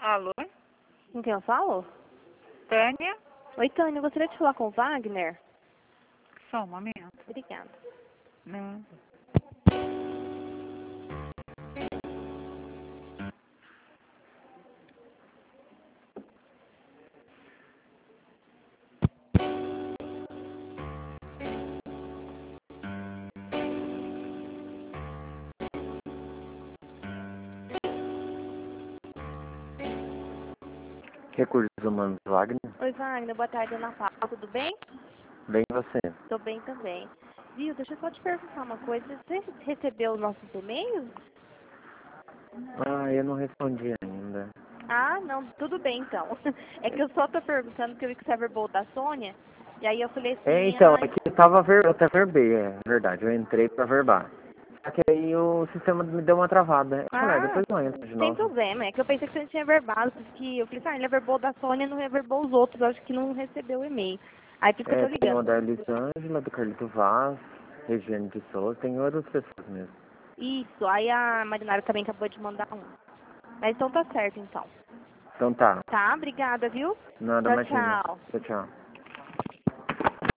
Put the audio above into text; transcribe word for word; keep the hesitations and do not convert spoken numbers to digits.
Alô? Com quem eu falo? Tânia? Oi, Tânia, eu gostaria de falar com o Wagner. Só um momento. Obrigada. Não. Recursos Humanos, Wagner. Oi, Wagner, boa tarde, Ana Paula, tudo bem? Bem você. Tô bem também. Viu, deixa eu só te perguntar uma coisa. Você recebeu os nossos e-mails? Ah, eu não respondi ainda. Ah, não, tudo bem então. É que eu só tô perguntando porque eu vi que você averbou da Sônia. E aí eu falei É, assim, então, ai, é que eu tava ver, eu até verbei, é verdade, eu entrei pra verbar. Só que aí o sistema me deu uma travada. Eu falei, ah, ah, depois eu entro de sem novo. problema. É que eu pensei que você não tinha verbado, porque eu falei assim, ah, ele averbou da Sônia e não averbou os outros, eu acho que não recebeu o e-mail. Aí por isso que eu É, tô tem o ligando. da Elisângela, do Carlito Vaz, Regiane de Souza, tem outras pessoas mesmo. Isso, aí a Marinara também acabou de mandar um. Mas então tá certo, então. Então tá, Tá, obrigada, viu? nada, Tchau, imagina. tchau. Tchau, tchau.